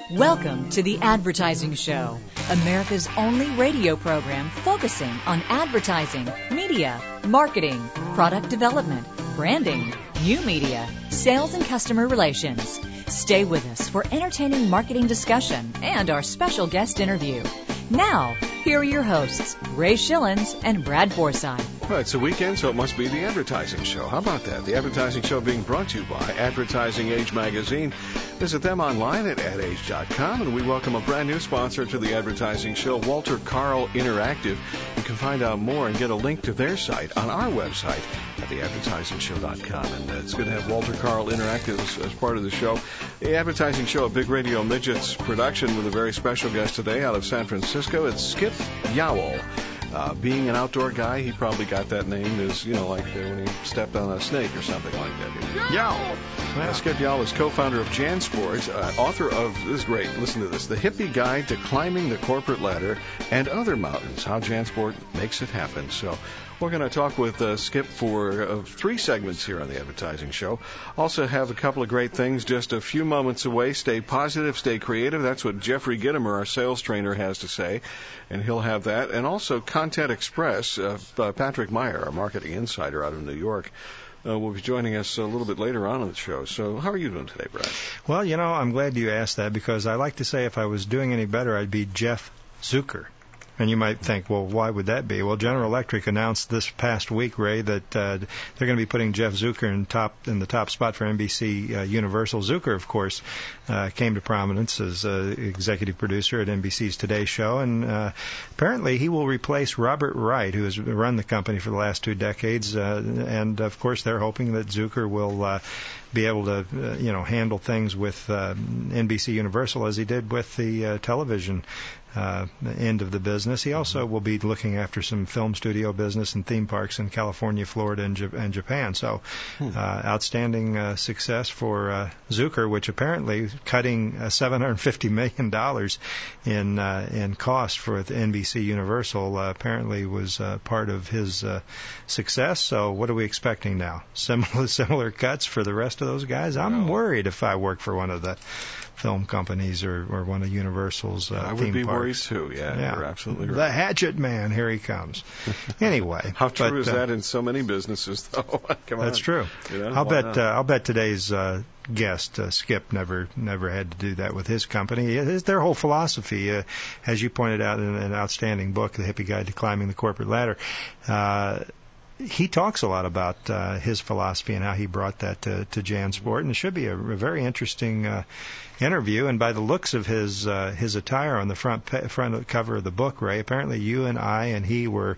Welcome to The Advertising Show, America's only radio program focusing on advertising, media, marketing, product development, branding, new media, sales, and customer relations. Stay with us for entertaining marketing discussion and our special guest interview. Now, here are your hosts, Ray Schillens and Brad Forsythe. Well, it's a weekend, so it must be The Advertising Show. How about that? The Advertising Show being brought to you by Advertising Age Magazine. Visit them online at adage.com, and we welcome a brand new sponsor to The Advertising Show, Walter Carl Interactive. You can find out more and get a link to their site on our website at theadvertisingshow.com. And it's good to have Walter Carl Interactive as part of the show. The Advertising Show, a Big Radio Midgets production with a very special guest today out of San Francisco. It's Skip Yowell. Being an outdoor guy, he probably got that name as, like when he stepped on a snake or something like that. Yowell! Skip Yowell is co-founder of JanSport, author of, this is great, listen to this, The Hippie Guide to Climbing the Corporate Ladder and Other Mountains, How JanSport Makes It Happen. So we're going to talk with Skip for 3 segments here on the Advertising Show. Also have a couple of great things just a few moments away. Stay positive, stay creative. That's what Jeffrey Gittimer, our sales trainer, has to say, and he'll have that. And also Content Express, Patrick Meyer, our marketing insider out of New York, will be joining us a little bit later on in the show. So how are you doing today, Brad? Well, I'm glad you asked that because I like to say if I was doing any better, I'd be Jeff Zucker. And you might think, well, why would that be? Well, General Electric announced this past week, Ray, that they're going to be putting Jeff Zucker in the top spot for NBC Universal. Zucker, of course, came to prominence as executive producer at NBC's Today Show, and apparently he will replace Robert Wright, who has run the company for the last 2 decades. And of course, they're hoping that Zucker will be able to, handle things with NBC Universal as he did with the television end of the business. He also will be looking after some film studio business and theme parks in California, Florida, and Japan. So outstanding success for Zucker, which apparently cutting $750 million in cost for NBC Universal apparently was part of his success. So what are we expecting now? Similar cuts for the rest of those guys? I'm worried if I work for one of the film companies or one of Universal's I would theme be parks. worried too. Yeah, you're absolutely right. The Hatchet Man, here he comes. Anyway, how true is that in so many businesses, though? Come on. That's true. I'll bet today's guest Skip never had to do that with his company. Their whole philosophy, as you pointed out in an outstanding book, The Hippie Guide to Climbing the Corporate Ladder. He talks a lot about his philosophy and how he brought that to JanSport, and it should be a very interesting interview. And by the looks of his attire on the front cover of the book, Ray, apparently you and I and he were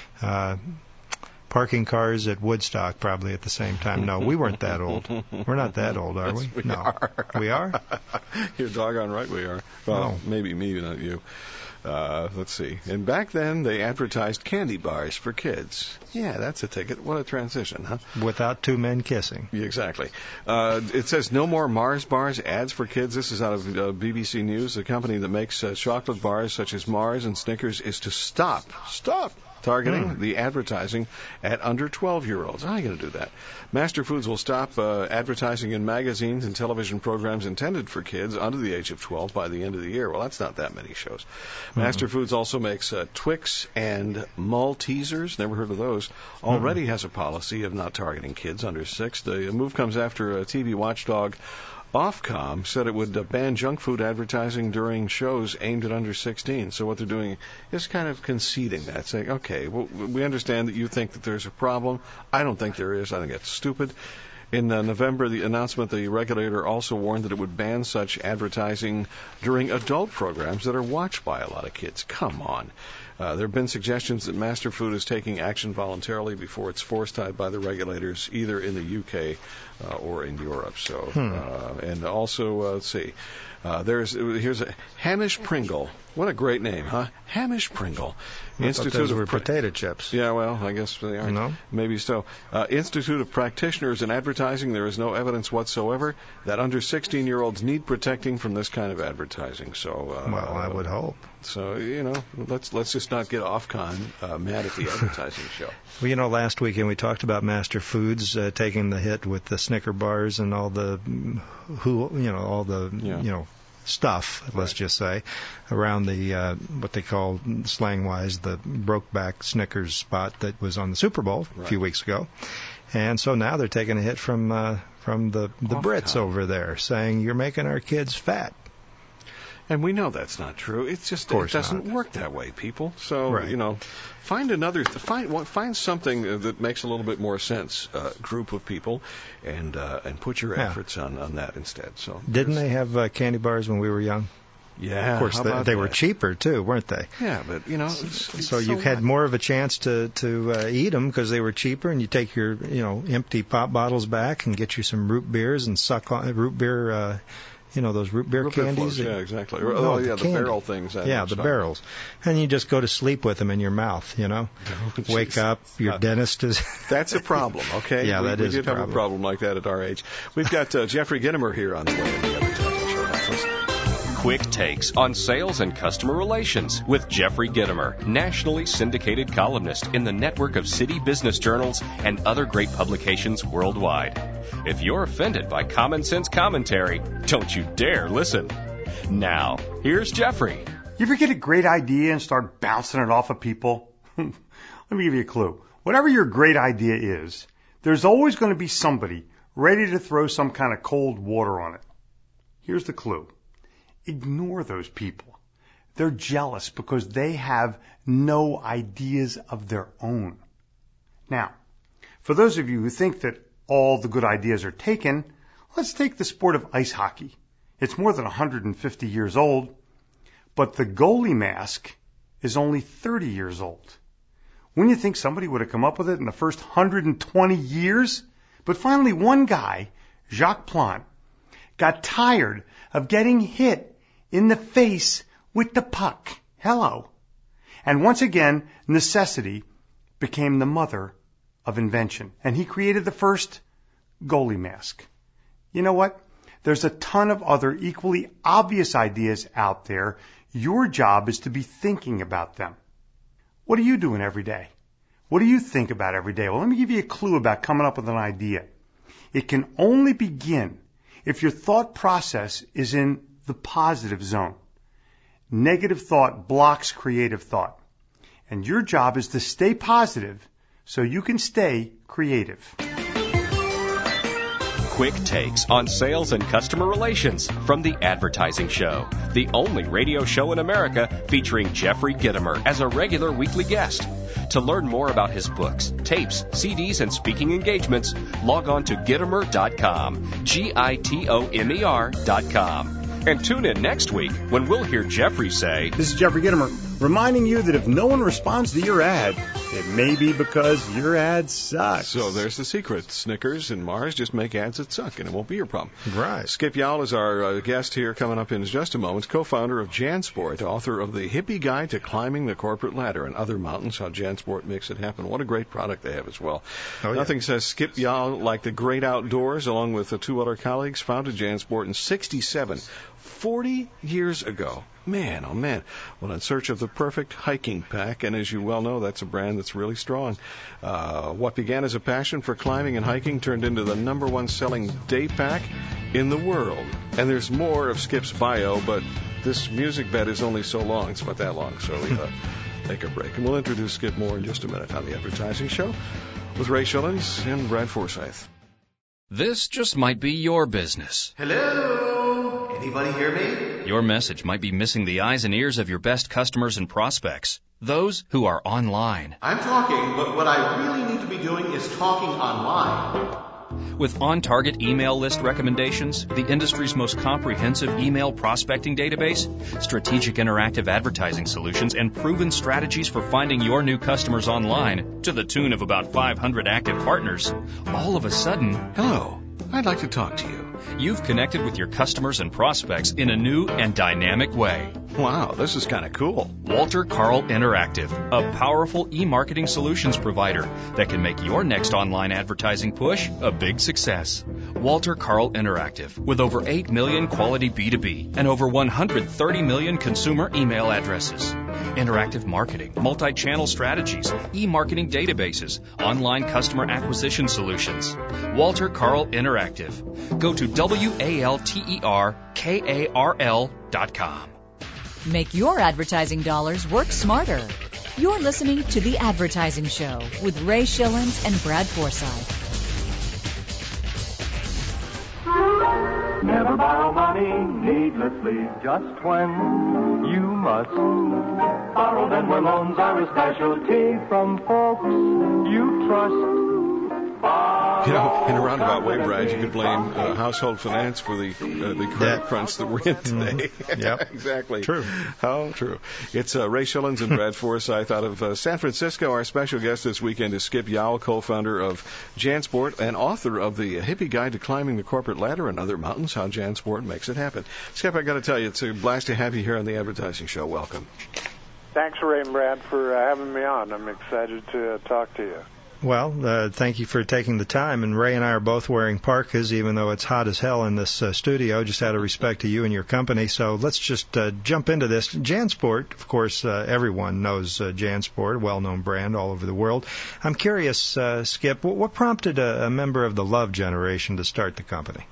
parking cars at Woodstock probably at the same time. No, we weren't that old. We're not that old, are we? We no. Are. We are? You're doggone right we are. Well, maybe me, not you. Let's see. And back then, they advertised candy bars for kids. Yeah, that's a ticket. What a transition, huh? Without 2 men kissing. Yeah, exactly. It says no more Mars bars ads for kids. This is out of BBC News. The company that makes chocolate bars such as Mars and Snickers is to stop targeting the advertising at under 12-year-olds. How are you going to do that? Master Foods will stop advertising in magazines and television programs intended for kids under the age of 12 by the end of the year. Well, that's not that many shows. Master Foods also makes Twix and Maltesers. Never heard of those. Already has a policy of not targeting kids under 6. The move comes after a TV watchdog Ofcom said it would ban junk food advertising during shows aimed at under 16. So what they're doing is kind of conceding that, saying, okay, well, we understand that you think that there's a problem. I don't think there is. I think it's stupid. In November, the announcement, the regulator also warned that it would ban such advertising during adult programs that are watched by a lot of kids. Come on. There have been suggestions that Master Food is taking action voluntarily before it's forced by the regulators, either in the UK or in Europe. So, and also, let's see, here's a Hamish Pringle. What a great name, huh? Hamish Pringle. Institute of potato chips. Yeah, well, I guess they are. No? Maybe so. Institute of Practitioners in Advertising. There is no evidence whatsoever that under 16-year-olds need protecting from this kind of advertising. So, well, I would hope. So, let's just not get Ofcom mad at the advertising show. Well, last weekend we talked about Master Foods taking the hit with the Snicker bars and all the stuff, let's just say, around the what they call slang-wise the Brokeback Snickers spot that was on the Super Bowl a few weeks ago. And so now they're taking a hit from the Brits over there, saying you're making our kids fat. And we know that's not true. It's just it doesn't work that way, people. So find something that makes a little bit more sense, group of people, and put your efforts on that instead. So didn't they have candy bars when we were young? Yeah, of course they were cheaper too, weren't they? Yeah, but so you had more of a chance to eat them because they were cheaper, and you take your empty pop bottles back and get you some root beers and suck on root beer. Those root beer candies. Yeah, exactly. The barrel things. The barrels. And you just go to sleep with them in your mouth, Wake up, your dentist is... That's a problem, okay? Yeah, that is a problem. We did have a problem like that at our age. We've got Jeffrey Gitomer here on the way in the Advertising Show. Quick takes on sales and customer relations with Jeffrey Gitomer, nationally syndicated columnist in the network of city business journals and other great publications worldwide. If you're offended by common sense commentary, don't you dare listen. Now, here's Jeffrey. You ever get a great idea and start bouncing it off of people? Let me give you a clue. Whatever your great idea is, there's always going to be somebody ready to throw some kind of cold water on it. Here's the clue. Ignore those people. They're jealous because they have no ideas of their own. Now, for those of you who think that all the good ideas are taken, let's take the sport of ice hockey. It's more than 150 years old, but the goalie mask is only 30 years old. Wouldn't you think somebody would have come up with it in the first 120 years? But finally, one guy, Jacques Plante, got tired of getting hit in the face with the puck. Hello. And once again, necessity became the mother of invention. And he created the first goalie mask. You know what? There's a ton of other equally obvious ideas out there. Your job is to be thinking about them. What are you doing every day? What do you think about every day? Well, let me give you a clue about coming up with an idea. It can only begin if your thought process is in the positive zone. Negative thought blocks creative thought. And your job is to stay positive so you can stay creative. Quick takes on sales and customer relations from The Advertising Show, the only radio show in America featuring Jeffrey Gitomer as a regular weekly guest. To learn more about his books, tapes, CDs, and speaking engagements, log on to Gitomer.com, Gitomer.com. And tune in next week when we'll hear Jeffrey say, "This is Jeffrey Gitomer, reminding you that if no one responds to your ad, it may be because your ad sucks." So there's the secret. Snickers and Mars just make ads that suck, and it won't be your problem. Right. Skip Yall is our guest here coming up in just a moment, co-founder of JanSport, author of The Hippie Guide to Climbing the Corporate Ladder and Other Mountains, how JanSport makes it happen. What a great product they have as well. Nothing says Skip Yall like the great outdoors, along with the two other colleagues, founded JanSport in 1967. 40 years ago. Man, oh man. Well, in search of the perfect hiking pack, and as you well know, that's a brand that's really strong. What began as a passion for climbing and hiking turned into the #1 selling day pack in the world. And there's more of Skip's bio, but this music bed is only so long. It's not that long, so we take a break. And we'll introduce Skip more in just a minute on The Advertising Show with Ray Schillens and Brad Forsythe. This just might be your business. Hello? Anybody hear me? Your message might be missing the eyes and ears of your best customers and prospects, those who are online. I'm talking, but what I really need to be doing is talking online. With on-target email list recommendations, the industry's most comprehensive email prospecting database, strategic interactive advertising solutions, and proven strategies for finding your new customers online, to the tune of about 500 active partners, all of a sudden, hello, I'd like to talk to you. You've connected with your customers and prospects in a new and dynamic way. Wow, this is kind of cool. Walter Carl Interactive, a powerful e-marketing solutions provider that can make your next online advertising push a big success. Walter Carl Interactive, with over 8 million quality B2B and over 130 million consumer email addresses. interactive marketing, multi-channel strategies, e-marketing databases, online customer acquisition solutions. Walter Carl Interactive. Go to WALTERKARL.com. Make your advertising dollars work smarter. You're listening to The Advertising Show with Ray Schillens and Brad Forsythe. Never borrow money needlessly, just when you must. Borrow then when loans are a specialty from folks you trust. You know, in a roundabout way, Brad, you could blame household finance for the credit crunch that we're in today. Yep. Exactly. True. How true. It's Ray Schillens and Brad Forsythe out of San Francisco. Our special guest this weekend is Skip Yowell, co-founder of JanSport and author of the Hippie Guide to Climbing the Corporate Ladder and Other Mountains, How JanSport Makes It Happen. Skip, I got to tell you, it's a blast to have you here on the Advertising Show. Welcome. Thanks, Ray and Brad, for having me on. I'm excited to talk to you. Well, thank you for taking the time. And Ray and I are both wearing parkas, even though it's hot as hell in this studio, just out of respect to you and your company. So let's just jump into this. JanSport, of course, everyone knows JanSport, a well-known brand all over the world. I'm curious, Skip, what prompted a member of the Love generation to start the company?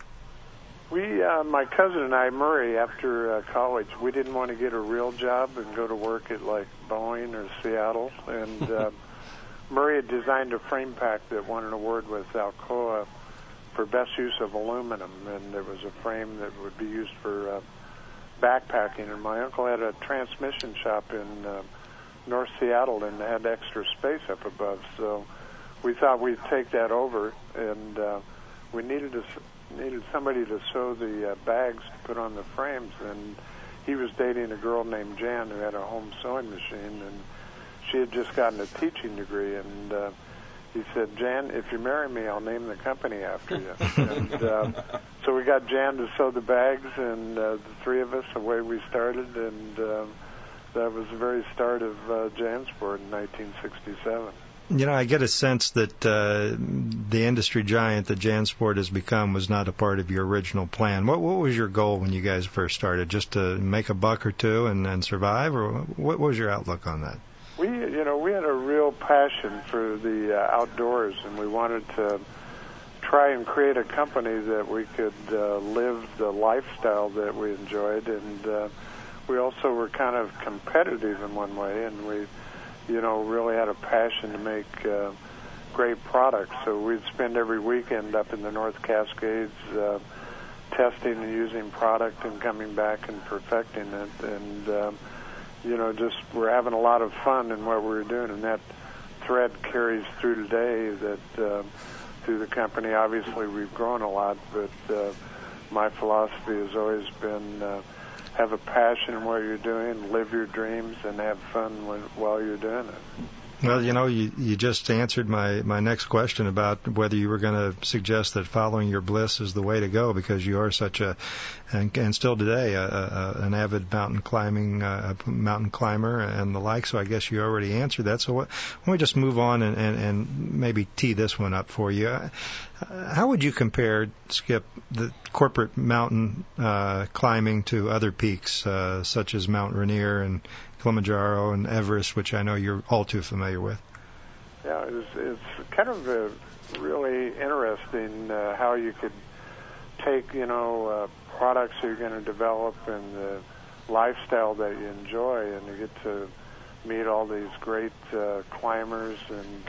My cousin and I, Murray, after college, we didn't want to get a real job and go to work at like Boeing or Seattle, and Murray had designed a frame pack that won an award with Alcoa for best use of aluminum, and it was a frame that would be used for backpacking. And my uncle had a transmission shop in North Seattle and had extra space up above, so we thought we'd take that over, and we needed somebody to sew the bags to put on the frames, and he was dating a girl named Jan who had a home sewing machine, and she had just gotten a teaching degree, and he said, Jan, if you marry me, I'll name the company after you. And so we got Jan to sew the bags, and the three of us, away we started, and that was the very start of JanSport in 1967. You know, I get a sense that the industry giant that JanSport has become was not a part of your original plan. What was your goal when you guys first started? Just to make a buck or two and survive, or what was your outlook on that? We had a real passion for the outdoors, and we wanted to try and create a company that we could live the lifestyle that we enjoyed, and we also were kind of competitive in one way, and we, really had a passion to make great products. So we'd spend every weekend up in the North Cascades testing and using product and coming back and perfecting it, and just we're having a lot of fun in what we're doing, and that thread carries through today. That through the company, obviously we've grown a lot, but my philosophy has always been have a passion in what you're doing, live your dreams, and have fun while you're doing it. Well, you just answered my next question about whether you were going to suggest that following your bliss is the way to go, because you are such and still today, an avid mountain climber and the like. So I guess you already answered that. So why don't we just move on and maybe tee this one up for you? How would you compare, Skip, the corporate mountain climbing to other peaks such as Mount Rainier and Kilimanjaro and Everest, which I know you're all too familiar with? Yeah, it's kind of really interesting how you could take, products you're going to develop and the lifestyle that you enjoy, and you get to meet all these great climbers and,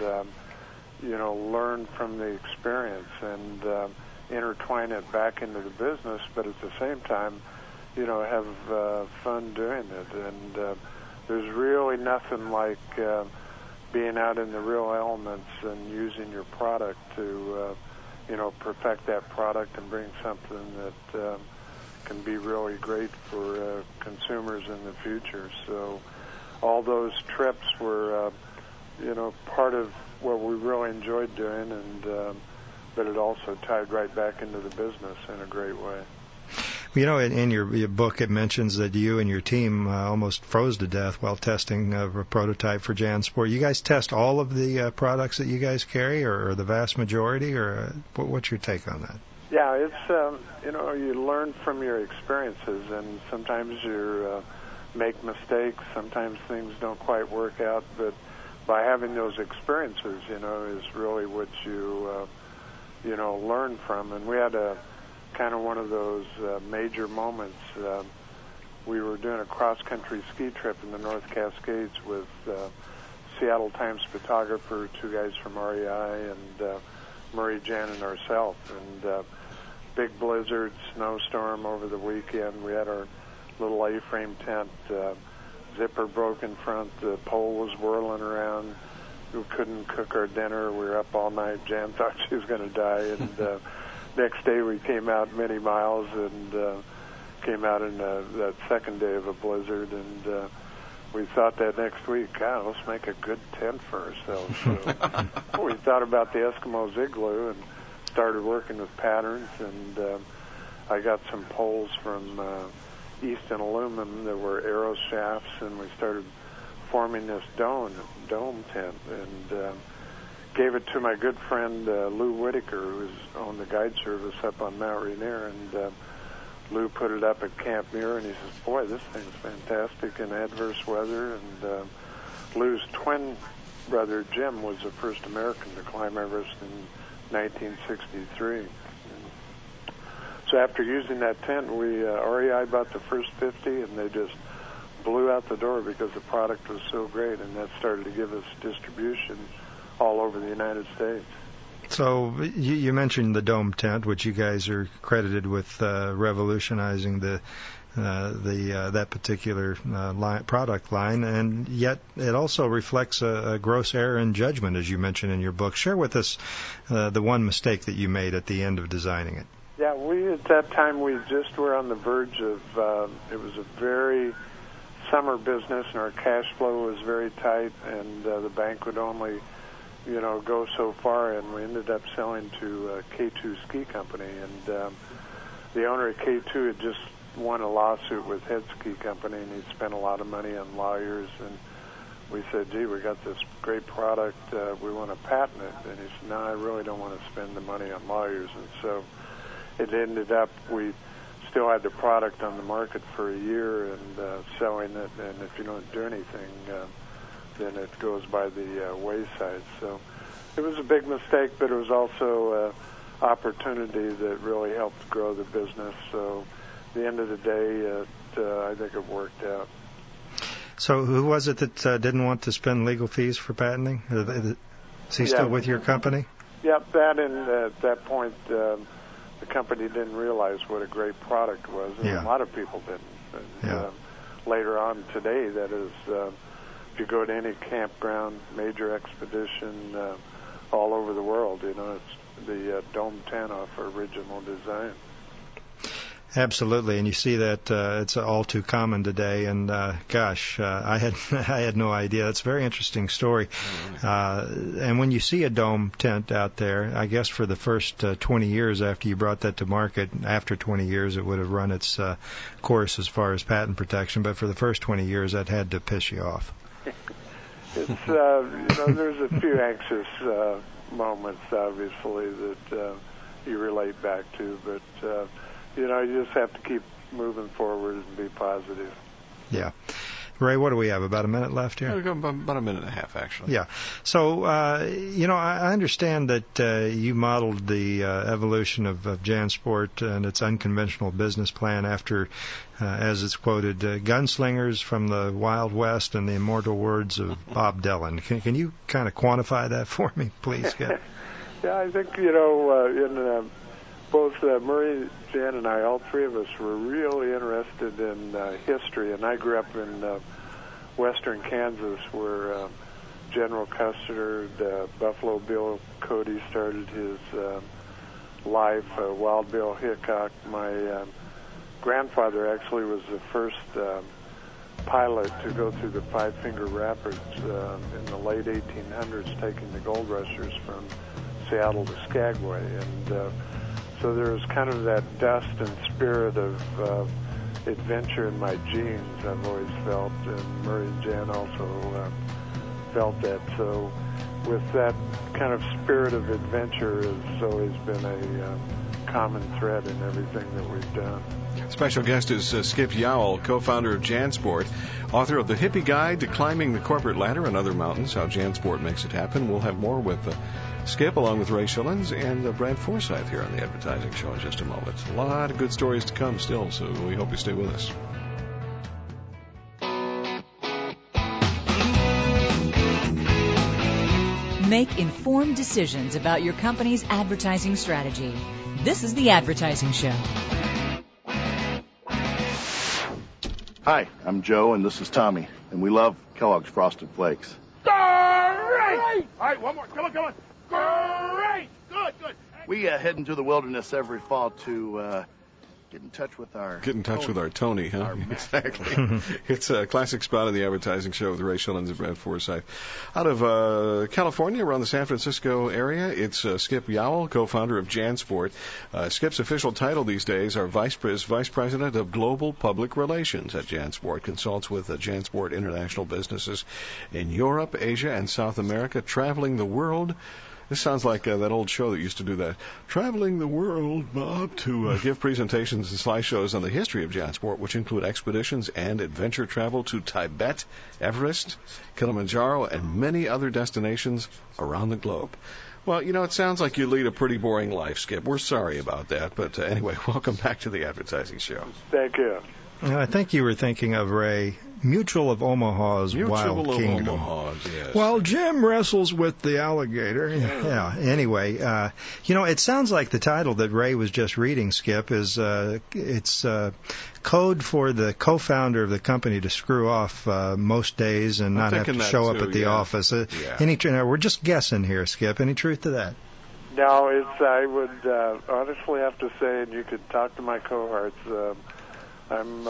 learn from the experience and intertwine it back into the business, but at the same time, have fun doing it. And there's really nothing like being out in the real elements and using your product to, perfect that product and bring something that can be really great for consumers in the future. So all those trips were, part of what we really enjoyed doing, and but it also tied right back into the business in a great way. In your book, it mentions that you and your team almost froze to death while testing a prototype for JanSport. You guys test all of the products that you guys carry, or the vast majority, or what's your take on that? Yeah, it's, you learn from your experiences, and sometimes you're make mistakes. Sometimes things don't quite work out, but by having those experiences, is really what you learn from. And we had a kind of one of those major moments. We were doing a cross-country ski trip in the North Cascades with Seattle Times photographer, 2 guys from REI, and Murray, Jan, and ourselves. And big blizzard, snowstorm over the weekend. We had our little A-frame tent. Zipper broke in front. The pole was whirling around. We couldn't cook our dinner. We were up all night. Jan thought she was going to die. And next day we came out many miles and came out in that second day of a blizzard. And we thought that next week, God, let's make a good tent for ourselves. So we thought about the Eskimo's igloo and started working with patterns. And I got some poles from Easton Aluminum that were arrow shafts, and we started forming this dome tent, and gave it to my good friend Lou Whitaker, who owned the guide service up on Mount Rainier, and Lou put it up at Camp Muir, and he says, boy, this thing's fantastic in adverse weather. And Lou's twin brother Jim was the first American to climb Everest in 1963. So after using that tent, REI bought the first 50, and they just blew out the door because the product was so great, and that started to give us distribution all over the United States. So you mentioned the dome tent, which you guys are credited with revolutionizing that particular product line, and yet it also reflects a gross error in judgment, as you mentioned in your book. Share with us the one mistake that you made at the end of designing it. Yeah, at that time, we just were on the verge of, it was a very summer business, and our cash flow was very tight, and the bank would only, go so far, and we ended up selling to K2 Ski Company, and the owner of K2 had just won a lawsuit with Head Ski Company, and he'd spent a lot of money on lawyers, and we said, gee, we got this great product, we want to patent it, and he said, no, I really don't want to spend the money on lawyers, and so it ended up, we still had the product on the market for a year and selling it, and if you don't do anything, then it goes by the wayside. So it was a big mistake, but it was also an opportunity that really helped grow the business. So at the end of the day, I think it worked out. So who was it that didn't want to spend legal fees for patenting? Is he still with your company? Yep, that, and at that point, the company didn't realize what a great product was, and a lot of people didn't. And, later on today, that is, if you go to any campground, major expedition all over the world, it's the dome tent off original design. Absolutely, and you see that it's all too common today. And I had no idea. It's a very interesting story. And when you see a dome tent out there, I guess for the first 20 years after you brought that to market, after 20 years it would have run its course as far as patent protection. But for the first 20 years, that had to piss you off. It's there's a few anxious moments, obviously, that you relate back to, but. You just have to keep moving forward and be positive. Yeah. Ray, what do we have? About a minute left here? About a minute and a half, actually. Yeah. So, I understand that you modeled the evolution of JanSport and its unconventional business plan after, as it's quoted, gunslingers from the Wild West and the immortal words of Bob Dylan. Can you kind of quantify that for me, please? Yeah, I think, in both Murray, Jan, and I, all three of us were really interested in history. And I grew up in western Kansas, where General Custer, Buffalo Bill Cody started his life, Wild Bill Hickok. My grandfather actually was the first pilot to go through the Five Finger Rapids in the late 1800s, taking the gold rushers from Seattle to Skagway. And so there was kind of that dust and spirit of adventure in my genes, I've always felt. And Murray and Jan also felt that. So with that kind of spirit of adventure has always been a common thread in everything that we've done. Special guest is Skip Yowell, co-founder of JanSport, author of The Hippie Guide to Climbing the Corporate Ladder and Other Mountains, How JanSport Makes It Happen. We'll have more with Skip, along with Ray Schillens and Brad Forsythe here on the Advertising Show in just a moment. A lot of good stories to come still, so we hope you stay with us. Make informed decisions about your company's advertising strategy. This is the Advertising Show. Hi, I'm Joe, and this is Tommy, and we love Kellogg's Frosted Flakes. Great! All right, one more. Come on. Great! Good. We head into the wilderness every fall to get in touch with our Tony, huh? Exactly. It's a classic spot of the Advertising Show with Ray Schillens and Brad Forsythe. Out of California, around the San Francisco area, it's Skip Yowell, co-founder of JanSport. Skip's official title these days are Vice President of Global Public Relations at JanSport. Consults with JanSport international businesses in Europe, Asia, and South America, traveling the world. This sounds like that old show that used to do that. Traveling the world, Bob, to give presentations and slideshows on the history of JanSport, which include expeditions and adventure travel to Tibet, Everest, Kilimanjaro, and many other destinations around the globe. Well, it sounds like you lead a pretty boring life, Skip. We're sorry about that. But anyway, welcome back to the Advertising Show. Thank you. I think you were thinking of, Ray, Mutual of Omaha's Wild Kingdom. Omaha's, yes. While Jim wrestles with the alligator. Yeah. Anyway, it sounds like the title that Ray was just reading, Skip, is it's code for the co-founder of the company to screw off most days and not have to show up at the office. We're just guessing here, Skip. Any truth to that? No, I would honestly have to say, and you could talk to my cohorts, I'm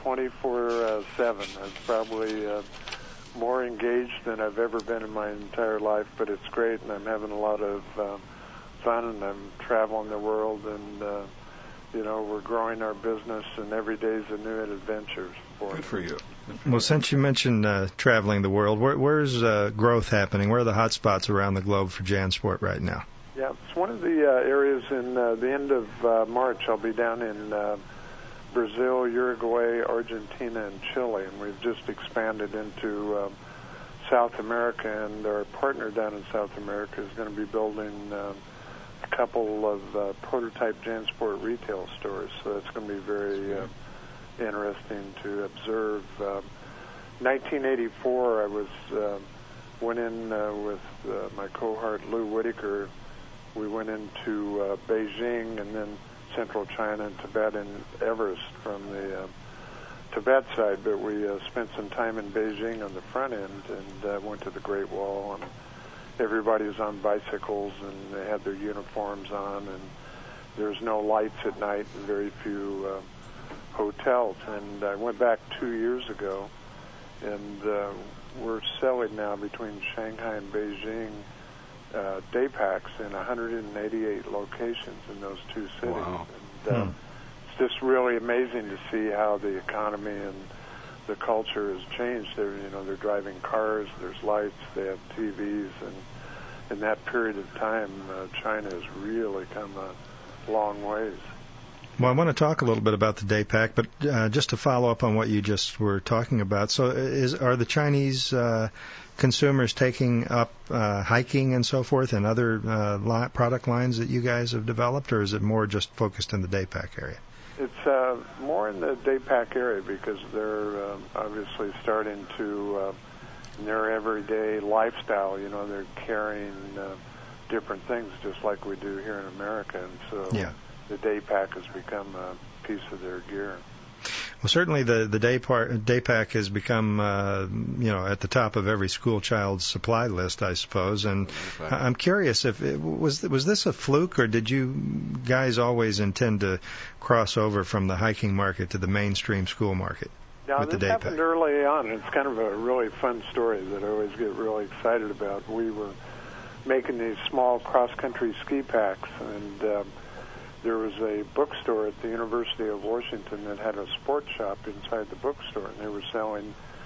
24/7. I'm probably more engaged than I've ever been in my entire life, but it's great, and I'm having a lot of fun, and I'm traveling the world, and we're growing our business, and every day is a new adventure for us. Good for you. Well, since you mentioned traveling the world, where's growth happening? Where are the hot spots around the globe for JanSport right now? Yeah, it's one of the areas in the end of March. I'll be down in Brazil, Uruguay, Argentina, and Chile, and we've just expanded into South America, and our partner down in South America is going to be building a couple of prototype JanSport retail stores, so that's going to be very interesting to observe. 1984, I went in with my cohort Lou Whitaker. We went into Beijing and then Central China and Tibet and Everest from the Tibet side, but we spent some time in Beijing on the front end and went to the Great Wall, and everybody was on bicycles and they had their uniforms on, and there's no lights at night and very few hotels. And I went back 2 years ago, and we're selling now between Shanghai and Beijing day packs in 188 locations in those two cities. Wow. And it's just really amazing to see how the economy and the culture has changed. They're driving cars, there's lights, they have TVs, and in that period of time, China has really come a long ways. Well, I want to talk a little bit about the day pack, but just to follow up on what you just were talking about, so are the Chinese consumers taking up hiking and so forth and other product lines that you guys have developed, or is it more just focused in the day pack area? It's more in the day pack area because they're obviously starting to, in their everyday lifestyle, they're carrying different things just like we do here in America, and so the day pack has become a piece of their gear. Well, certainly the day pack has become, at the top of every school child's supply list, I suppose. And I'm curious if was this a fluke, or did you guys always intend to cross over from the hiking market to the mainstream school market with the day pack? This happened early on. It's kind of a really fun story that I always get really excited about. We were making these small cross-country ski packs, and there was a bookstore at the University of Washington that had a sports shop inside the bookstore, and they were selling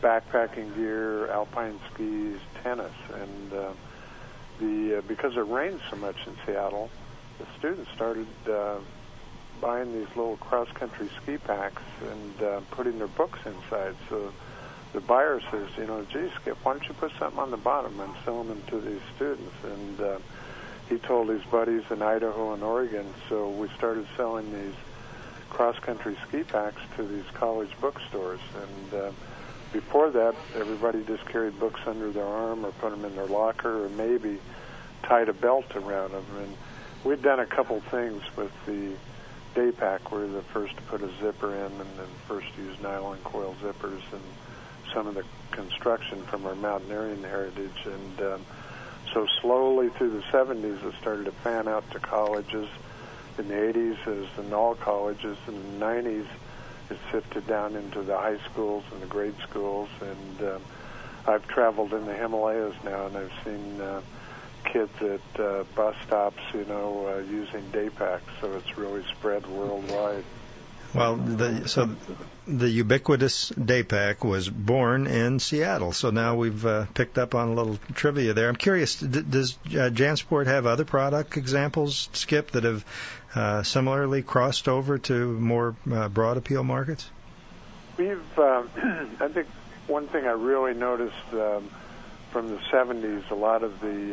backpacking gear, alpine skis, tennis, and because it rains so much in Seattle, the students started buying these little cross-country ski packs and putting their books inside. So the buyer says, gee, Skip, why don't you put something on the bottom? I'm selling them to these students. And he told his buddies in Idaho and Oregon, so we started selling these cross-country ski packs to these college bookstores. And before that, everybody just carried books under their arm or put them in their locker or maybe tied a belt around them. And we'd done a couple things with the day pack. We were the first to put a zipper in and then first used nylon coil zippers and some of the construction from our mountaineering heritage. And so slowly through the 70s, it started to fan out to colleges. In the 80s, it was in all colleges. In the 90s, it sifted down into the high schools and the grade schools. And I've traveled in the Himalayas now, and I've seen kids at bus stops, using day packs. So it's really spread worldwide. Well, so the ubiquitous day pack was born in Seattle. So now we've picked up on a little trivia there. I'm curious, does JanSport have other product examples, Skip, that have similarly crossed over to more broad appeal markets? We've, I think one thing I really noticed from the 70s, a lot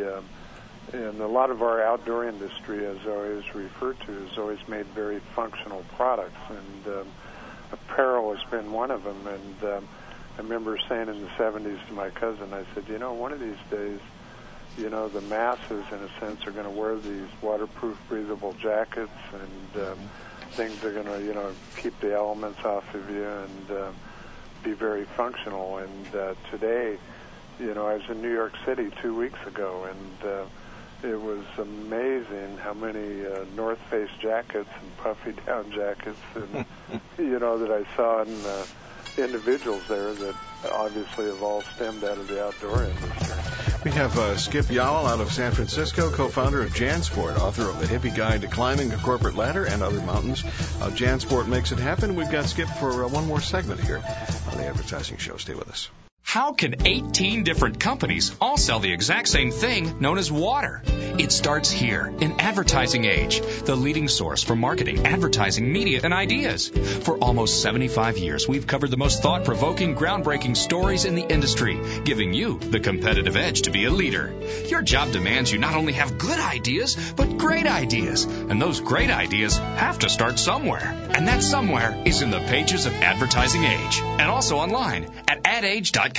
of our outdoor industry, as always referred to, has always made very functional products, and apparel has been one of them. And I remember saying in the 70s to my cousin, I said, one of these days, the masses, in a sense, are going to wear these waterproof, breathable jackets, and things are going to, keep the elements off of you and be very functional. And today, I was in New York City 2 weeks ago, and it was amazing how many North Face jackets and puffy down jackets and that I saw in individuals there that obviously have all stemmed out of the outdoor industry. We have Skip Yowell out of San Francisco, co-founder of JanSport, author of The Hippie Guide to Climbing a Corporate Ladder and Other Mountains. JanSport makes it happen. We've got Skip for one more segment here on the Advertising Show. Stay with us. How can 18 different companies all sell the exact same thing known as water? It starts here in Advertising Age, the leading source for marketing, advertising, media, and ideas. For almost 75 years, we've covered the most thought-provoking, groundbreaking stories in the industry, giving you the competitive edge to be a leader. Your job demands you not only have good ideas, but great ideas. And those great ideas have to start somewhere. And that somewhere is in the pages of Advertising Age, and also online at adage.com.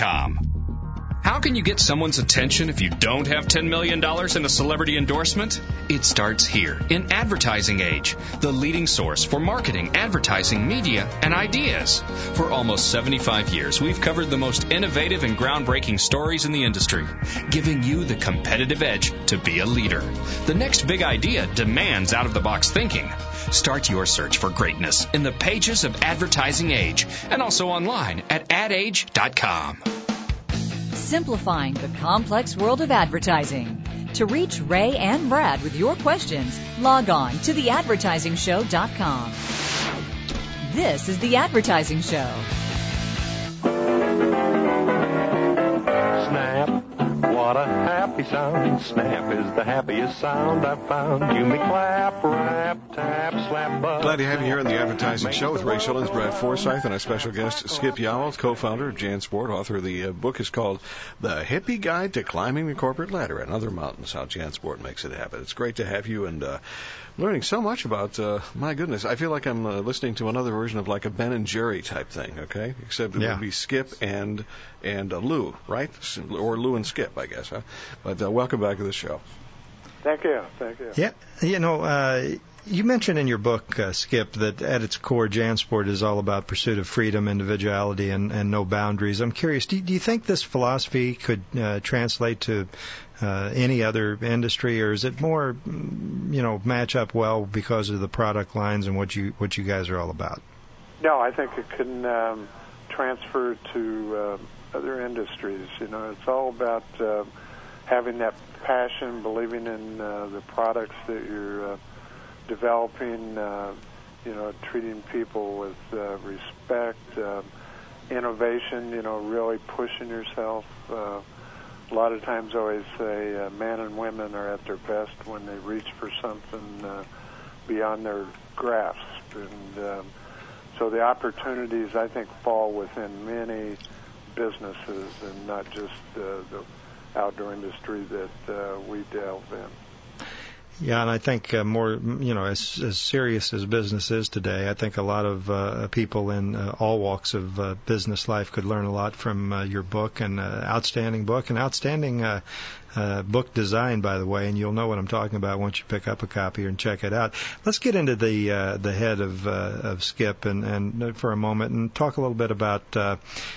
How can you get someone's attention if you don't have $10 million in a celebrity endorsement? It starts here in Advertising Age, the leading source for marketing, advertising, media, and ideas. For almost 75 years, we've covered the most innovative and groundbreaking stories in the industry, giving you the competitive edge to be a leader. The next big idea demands out-of-the-box thinking. Start your search for greatness in the pages of Advertising Age and also online at adage.com. Simplifying the complex world of advertising. To reach Ray and Brad with your questions, log on to theadvertisingshow.com. This is The Advertising Show. Snap, what a happy sound. Snap is the happiest sound I've found. You may clap, rap, tap, slap, buzz. Glad to have you here on the Advertising Show with Ray Shillings, Brad Forsythe, and our special guest, Skip Yowell, co-founder of JanSport. Author of the book is called The Hippie Guide to Climbing the Corporate Ladder and Other Mountains, How JanSport Makes It Happen. It's great to have you and learning so much about, my goodness, I feel like I'm listening to another version of like a Ben and Jerry type thing, okay? Except it would be Skip and Lou, right? Or Lou and Skip, I guess, huh? But welcome back to the show. Thank you. Thank you. Yeah, you mentioned in your book, Skip, that at its core, JanSport is all about pursuit of freedom, individuality, and no boundaries. I'm curious, do you think this philosophy could translate to any other industry, or is it more, match up well because of the product lines and what you guys are all about? No, I think it can transfer to other industries. It's all about having that passion, believing in the products that you're developing, treating people with respect, innovation, really pushing yourself. A lot of times I always say men and women are at their best when they reach for something beyond their grasp. And so the opportunities, I think, fall within many businesses and not just the outdoor industry that we delve in. Yeah, and I think more, as serious as business is today, I think a lot of people in all walks of business life could learn a lot from your book, and outstanding book, and outstanding book design, by the way, and you'll know what I'm talking about once you pick up a copy and check it out. Let's get into the head of Skip and for a moment and talk a little bit about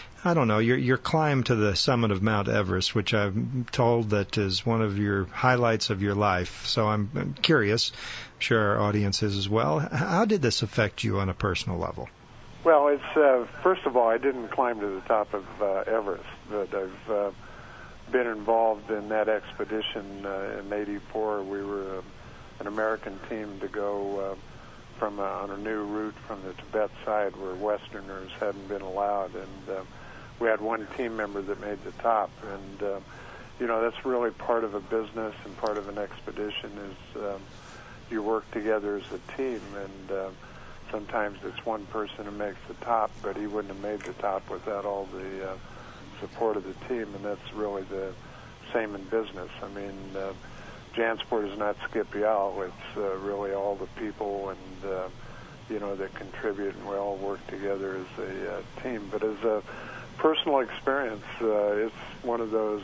your climb to the summit of Mount Everest, which I'm told that is one of your highlights of your life. So I'm curious, I'm sure our audience is as well. How did this affect you on a personal level? Well, it's first of all, I didn't climb to the top of Everest, but I've been involved in that expedition in '84. We were an American team to go on a new route from the Tibet side where Westerners hadn't been allowed, and we had one team member that made the top, and that's really part of a business and part of an expedition is you work together as a team, and sometimes it's one person who makes the top, but he wouldn't have made the top without all the support of the team, and that's really the same in business. I mean, Jansport is not Skip Yall, it's really all the people and that contribute, and we all work together as a team. But as a personal experience, it's one of those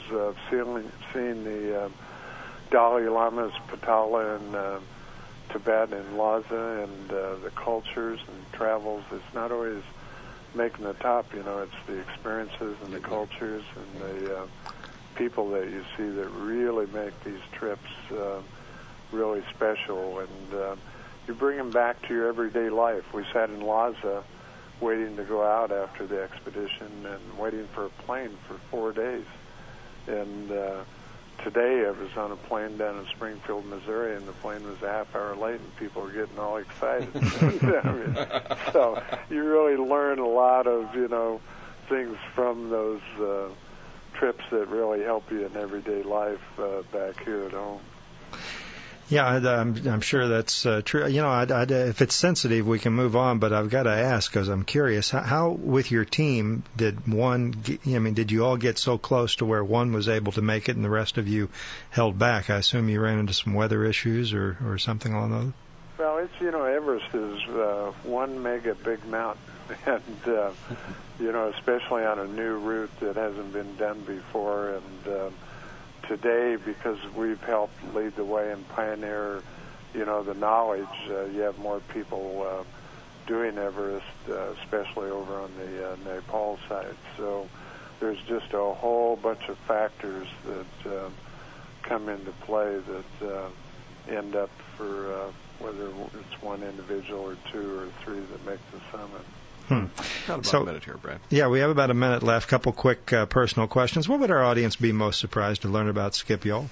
seeing the Dalai Lama's Potala in Tibet and Lhasa and the cultures and travels. It's not always making the top, it's the experiences and the cultures and the people that you see that really make these trips really special. And you bring them back to your everyday life. We sat in Lhasa waiting to go out after the expedition and waiting for a plane for 4 days. And today I was on a plane down in Springfield, Missouri, and the plane was a half hour late, and people were getting all excited. So you really learn a lot of, things from those trips that really help you in everyday life back here at home. Yeah, I'm sure that's true. If it's sensitive, we can move on, but I've got to ask because I'm curious. How, with your team, did you all get so close to where one was able to make it and the rest of you held back? I assume you ran into some weather issues or something along those? Well, it's, Everest is one mega big mountain, and, especially on a new route that hasn't been done before, and today, because we've helped lead the way and pioneer, the knowledge, you have more people doing Everest, especially over on the Nepal side. So there's just a whole bunch of factors that come into play that end up for whether it's one individual or two or three that make the summit. Got about a minute here, Brad. Yeah, we have about a minute left. Couple quick personal questions. What would our audience be most surprised to learn about Skip Yall?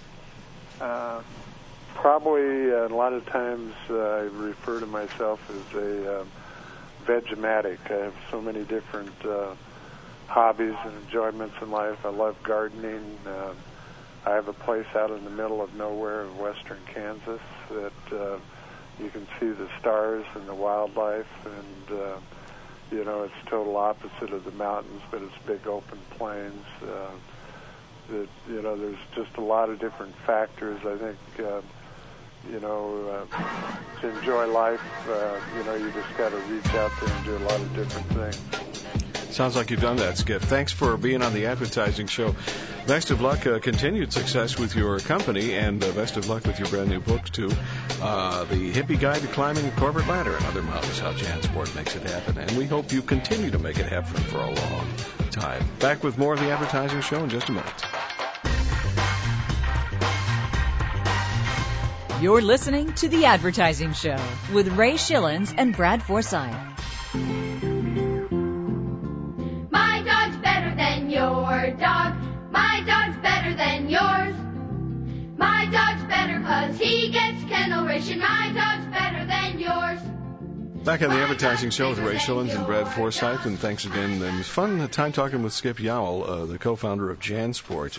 Probably a lot of times I refer to myself as a Vegematic. I have so many different hobbies and enjoyments in life. I love gardening. I have a place out in the middle of nowhere in western Kansas that you can see the stars and the wildlife, and it's total opposite of the mountains, but it's big open plains. There's just a lot of different factors. I think, to enjoy life, you just got to reach out there and do a lot of different things. Sounds like you've done that, Skip. Thanks for being on the Advertising Show. Best of luck, continued success with your company, and best of luck with your brand new book, too. The Hippie Guide to Climbing the Corporate Ladder and Other Mountains, How Jansport Makes It Happen. And we hope you continue to make it happen for a long time. Back with more of the Advertising Show in just a minute. You're listening to The Advertising Show with Ray Schillens and Brad Forsythe. My dog's better than your dog. My dog's better than yours. My dog's better 'cause he gets kennel ration. My dog's better than yours. Back on the Advertising Show with Ray Schillens and Brad Forsythe, and thanks again. It was fun time talking with Skip Yowell, the co-founder of JanSport,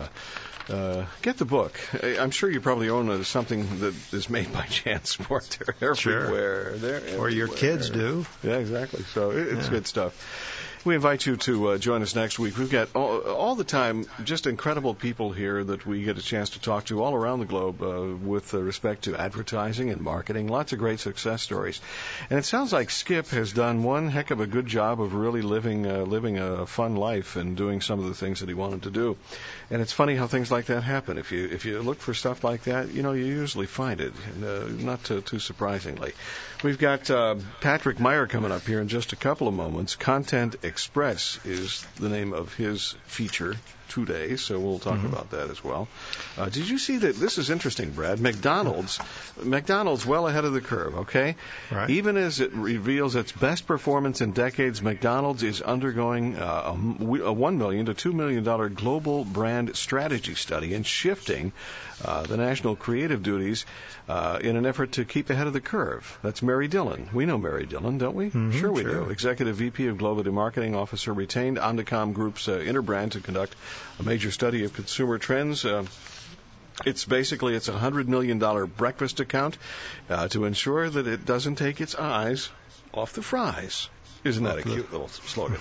and get the book. I'm sure you probably own something that is made by JanSport. They're everywhere. Sure. They're everywhere. Or your kids do. Yeah, exactly. So it's good stuff. We invite you to join us next week. We've got all the time just incredible people here that we get a chance to talk to all around the globe with respect to advertising and marketing. Lots of great success stories. And it sounds like Skip has done one heck of a good job of really living a fun life and doing some of the things that he wanted to do. And it's funny how things like that happen. If you look for stuff like that, you usually find it, not too surprisingly. We've got Patrick Meyer coming up here in just a couple of moments. Content Express is the name of his feature today, so we'll talk about that as well. Did you see that? This is interesting, Brad. McDonald's well ahead of the curve, okay? Right. Even as it reveals its best performance in decades, McDonald's is undergoing a $1 million to $2 million global brand strategy study and shifting the national creative duties in an effort to keep ahead of the curve. That's Mary Dillon. We know Mary Dillon, don't we? Sure we do. Executive VP of Global Marketing Officer, retained Omnicom Group's Interbrand to conduct a major study of consumer trends. It's a $100 million breakfast account to ensure that it doesn't take its eyes off the fries. Isn't that a cute little slogan?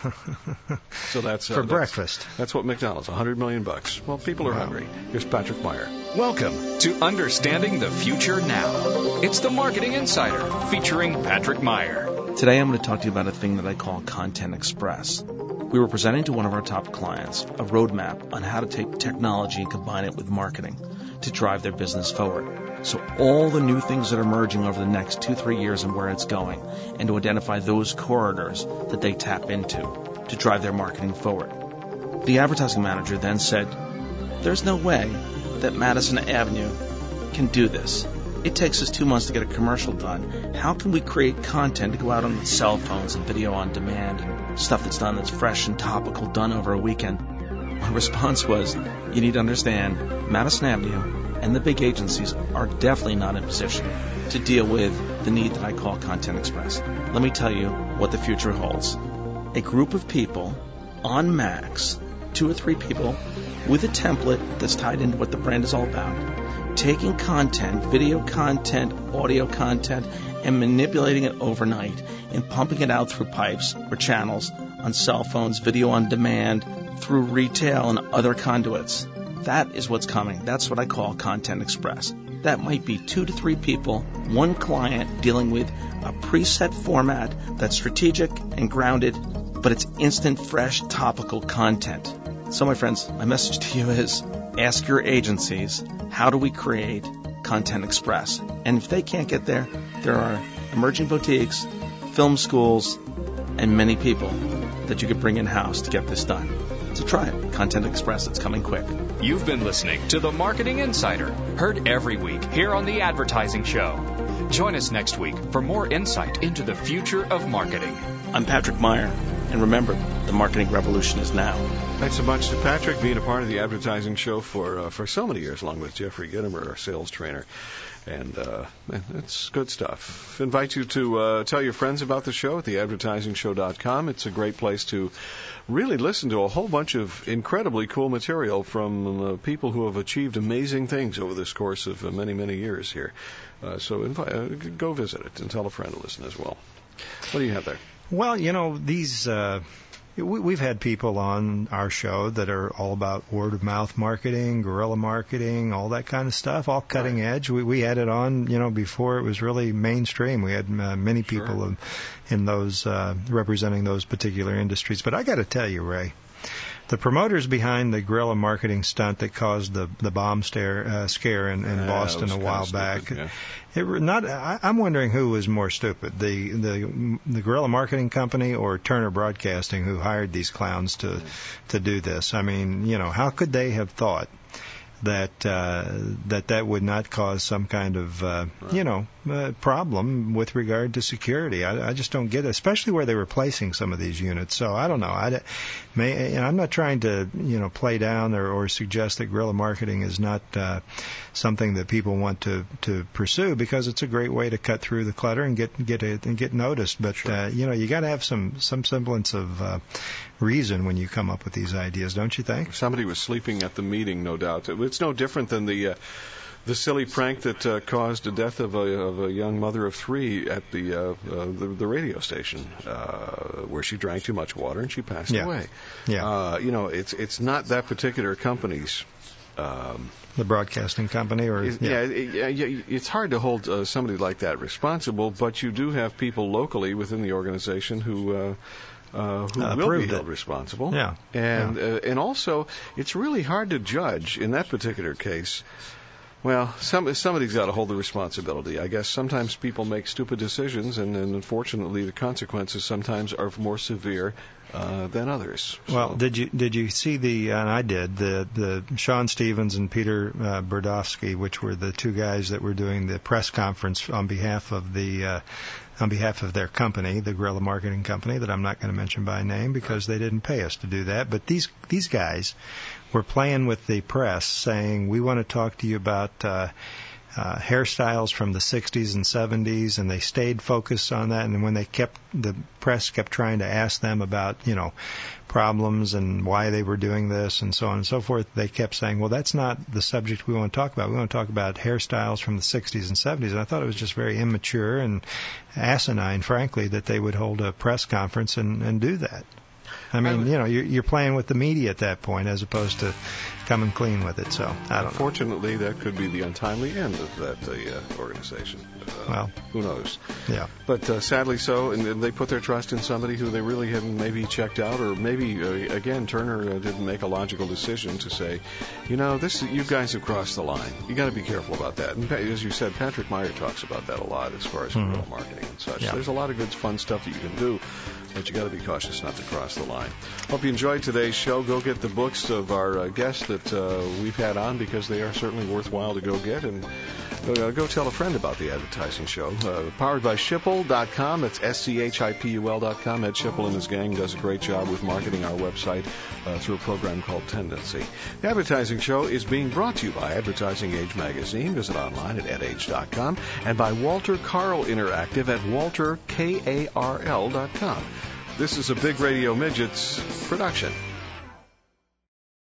So that's for breakfast. That's what McDonald's, $100 million. Well, people are hungry. Here's Patrick Meyer. Welcome to Understanding the Future Now. It's the Marketing Insider featuring Patrick Meyer. Today I'm going to talk to you about a thing that I call Content Express. We were presenting to one of our top clients a roadmap on how to take technology and combine it with marketing to drive their business forward. So all the new things that are emerging over the next 2-3 years and where it's going, and to identify those corridors that they tap into to drive their marketing forward. The advertising manager then said, "There's no way that Madison Avenue can do this. It takes us 2 months to get a commercial done. How can we create content to go out on the cell phones and video on demand and stuff that's done that's fresh and topical, done over a weekend?" My response was, you need to understand, Madison Avenue and the big agencies are definitely not in position to deal with the need that I call Content Express. Let me tell you what the future holds. A group of people en masse, 2 or 3 people, with a template that's tied into what the brand is all about, taking content, video content, audio content, and manipulating it overnight and pumping it out through pipes or channels on cell phones, video on demand, through retail and other conduits. That is what's coming. That's what I call Content Express. That might be 2 to 3 people, 1 client dealing with a preset format that's strategic and grounded, but it's instant, fresh, topical content. So, my friends, my message to you is ask your agencies, how do we create Content Express? And if they can't get there, there are emerging boutiques, film schools, and many people that you could bring in-house to get this done. So try it. Content Express, it's coming quick. You've been listening to The Marketing Insider, heard every week here on The Advertising Show. Join us next week for more insight into the future of marketing. I'm Patrick Meyer, and remember, the marketing revolution is now. Thanks so much to Patrick being a part of The Advertising Show for so many years, along with Jeffrey Gitomer, our sales trainer. And it's good stuff. Invite you to tell your friends about the show at theadvertisingshow.com. It's a great place to really listen to a whole bunch of incredibly cool material from people who have achieved amazing things over this course of many, many years here. So go visit it and tell a friend to listen as well. What do you have there? Well, these... We've had people on our show that are all about word-of-mouth marketing, guerrilla marketing, all that kind of stuff, all cutting edge. We had it on, before it was really mainstream. We had many people in those representing those particular industries. But I got to tell you, Ray, the promoters behind the guerrilla marketing stunt that caused the bomb scare in Boston a while back. Stupid, yeah. I'm wondering who was more stupid, the guerrilla marketing company or Turner Broadcasting, who hired these clowns to do this. I mean, how could they have thought that would not cause some kind of problem with regard to security. I just don't get it, especially where they're replacing some of these units. So I don't know. I'm not trying to play down or suggest that guerrilla marketing is not something that people want to pursue, because it's a great way to cut through the clutter and get noticed. But sure. You got to have some semblance of reason when you come up with these ideas, don't you think? Somebody was sleeping at the meeting, no doubt. It's no different than the silly prank that caused the death of a young mother of 3 at the radio station, where she drank too much water and she passed away. Yeah. It's not that particular company's. The broadcasting company, it's hard to hold somebody like that responsible, but you do have people locally within the organization who will be held responsible. Yeah. And also, it's really hard to judge in that particular case. Well, somebody's got to hold the responsibility. I guess sometimes people make stupid decisions, and unfortunately, the consequences sometimes are more severe than others. Well, did you see and I did, the Sean Stevens and Peter Berdovsky, which were the 2 guys that were doing the press conference on behalf of their company, the guerrilla marketing company, that I'm not going to mention by name because they didn't pay us to do that. But these guys were playing with the press, saying, we want to talk to you about hairstyles from the 60s and 70s, and they stayed focused on that. And when the press kept trying to ask them about, problems and why they were doing this and so on and so forth, they kept saying, well, that's not the subject we want to talk about. We want to talk about hairstyles from the 60s and 70s. And I thought it was just very immature and asinine, frankly, that they would hold a press conference and do that. I mean, you're playing with the media at that point as opposed to coming clean with it. So I don't know. Unfortunately, that could be the untimely end of that organization. Well, who knows? Yeah. But sadly so, and they put their trust in somebody who they really haven't maybe checked out, or maybe again Turner didn't make a logical decision to say, you guys have crossed the line. You got to be careful about that. And as you said, Patrick Meyer talks about that a lot as far as guerrilla marketing and such. Yeah. There's a lot of good fun stuff that you can do, but you got to be cautious not to cross the line. Hope you enjoyed today's show. Go get the books of our guests that we've had on, because they are certainly worthwhile to go get, and go tell a friend about the advertising show. Powered by Schipul.com. That's SCHIPUL.com. Ed Schipul and his gang does a great job with marketing our website through a program called Tendency. The advertising show is being brought to you by Advertising Age Magazine. Visit online at edage.com, and by Walter Carl Interactive at walterkarl.com. This is a Big Radio Midgets production.